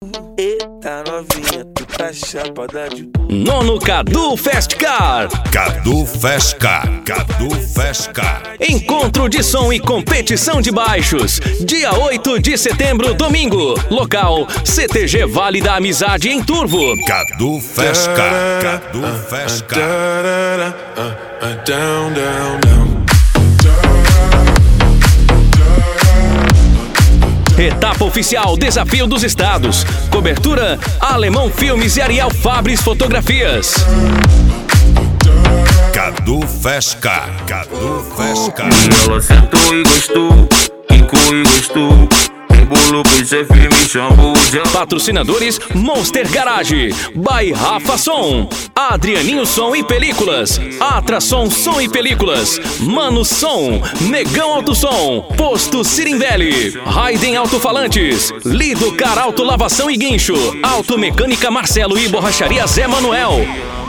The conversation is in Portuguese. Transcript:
Eita novinha, tu tá chapada de tudo. Nono Cadu Festcar. Cadu Festcar. Cadu Festcar. Encontro de som e competição de baixos. Dia 8 de setembro, domingo. Local: CTG Vale da Amizade em Turvo. Cadu Festcar. Cadu Festcar. Down, down, down. Etapa oficial Desafio dos Estados. Cobertura: Alemão Filmes e Ariel Fabris Fotografias. Cadu Festcar. Cadu Festcar. Ela sentou e gostou, quicou e gostou. Embolou pro chefe, me chamou de... Patrocinadores: Monster Garage, by Rafa Som, Adrianinho Som e Películas, Atração Som e Películas, Mano Som, Negão Alto Som, Posto Sirimbelli, Raiden Alto-Falantes, Lido Car Auto Lavação e Guincho, Automecânica Marcelo e Borracharia Zé Manuel.